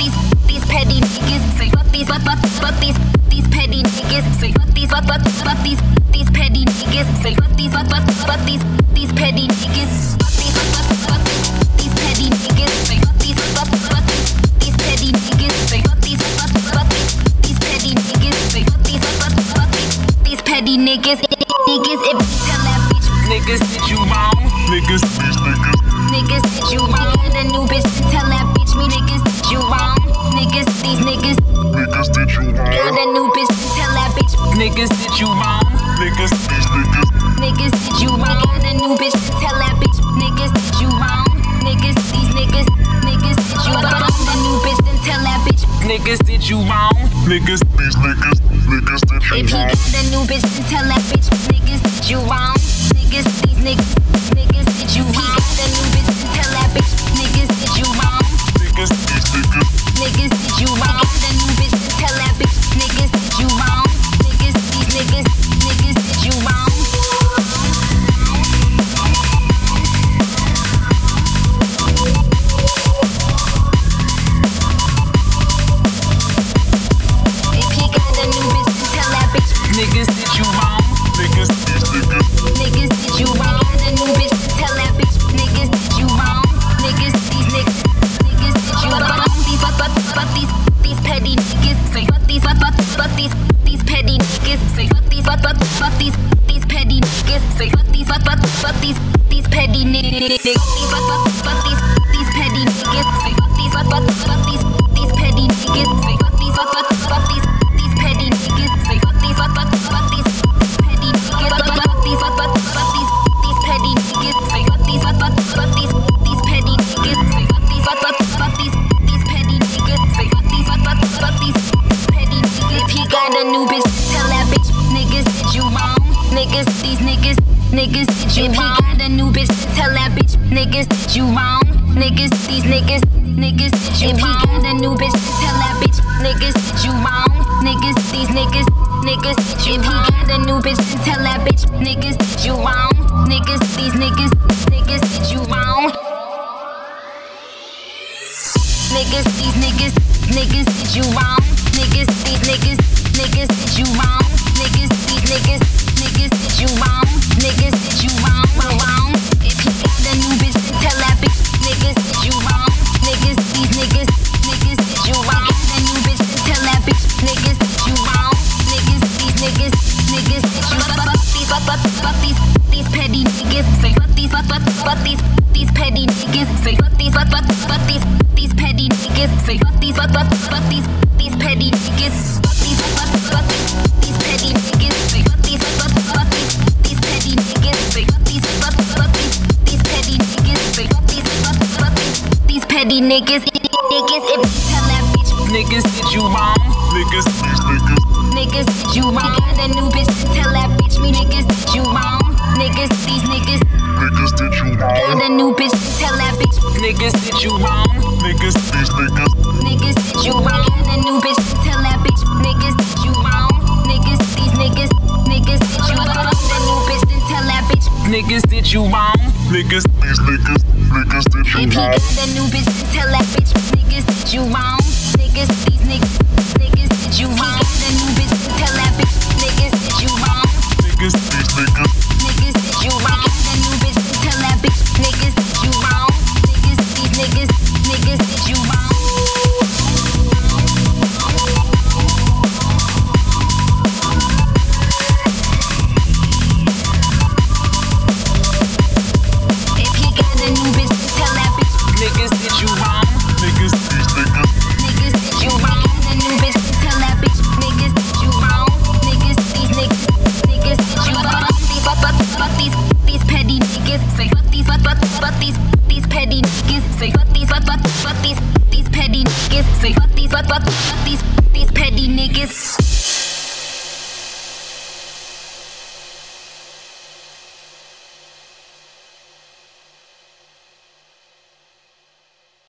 these petty niggas. Say fuck these petty niggas. Say fuck these petty niggas. Say fuck these petty niggas. Fuck these petty niggas. Say fuck these petty niggas. Say fuck these petty niggas. Say fuck these petty niggas. Niggas, if you tell that bitch, Niggas, did you wrong? niggas, did you wrong? Got a new bitch, tell that bitch me, niggas, did you wrong? Niggas, these niggas, Did you wrong? got a new bitch, tell that bitch, Niggas, did you wrong? niggas, did you wrong? Got a new bitch, tell that bitch, niggas, did you wrong? Niggas, these niggas, did you wrong? The new bitch, then tell that bitch, Niggas, did you wrong? if he got a new bitch, then tell that bitch, niggas, did you wrong? Niggas, these niggas, did you wrong? Got a new bitch, then tell that bitch, niggas, did you wrong? Niggas, did you wrong? Got a new bitch, then tell that bitch, niggas, did you wrong? Niggas, these niggas, did you wrong? If he got a new bitch, then tell that bitch, Niggas, did you wrong? niggas, did you wrong? Got a new bitch, then tell that bitch, niggas, did you wrong? Niggas, these niggas, did you wrong? These petty niggas, say fuck these petty niggas, say fuck these petty niggas, say fuck these petty niggas, these petty niggas, say fuck these petty niggas, say fuck these petty niggas, say fuck these petty niggas, these petty niggas, say fuck these petty niggas, say fuck these petty niggas, say fuck these petty niggas. If he got a new bitch, tell that bitch, niggas, did you wrong? Niggas, these niggas, did you wrong? If he got a new bitch, tell that bitch, niggas, did you wrong? Niggas, these niggas, did you wrong? If he got a new bitch, tell that bitch, niggas, did you wrong? Niggas, these niggas, did you wrong? If he got a new bitch, tell that bitch, niggas, did you wrong? Niggas, these niggas, did you wrong? Niggas, these niggas, did you wrong? Niggas, these niggas, did you wrong? Niggas, these niggas, did you wrong? Niggas, did you wrong? If he got a new bitch, then tell that bitch, niggas, did you wrong? Niggas, these niggas, did you wrong? Got a new bitch, then tell that bitch, niggas, did you wrong? Niggas, these niggas, did you wrong? These petty niggas, say fuck these petty niggas, say fuck these petty niggas, say fuck these petty niggas, these petty niggas, say fuck these petty niggas, say fuck these petty niggas, say fuck these petty niggas. Niggas, if you tell that bitch, Niggas, did you wrong? niggas, did you wrong? Got a new bitch, tell that bitch me, niggas, did you wrong? Niggas, these niggas, Did you got wrong? a new bitch, tell that bitch, Niggas, did you wrong? niggas, did you wrong? Got a new bitch, tell that bitch, niggas, did you wrong? Niggas, these niggas, did you wrong? The new bitch, then tell that bitch, Niggas, did you wrong? if he got a new bitch, then tell that bitch, niggas, did you wrong? Niggas, these niggas, did you wrong? Got a new bitch, then tell that bitch, niggas, did you wrong? Niggas, did you wrong? Got a new bitch, then tell that bitch, niggas, did you wrong? Niggas, these niggas, did you wrong? If he got a new bitch, then tell that bitch, Niggas, did you wrong? niggas, did you wrong? Got a new bitch, then tell that bitch, niggas, did you wrong? Niggas, these niggas, did you wrong? These petty niggas, say fuck these petty niggas, say fuck these petty niggas, say fuck these petty niggas.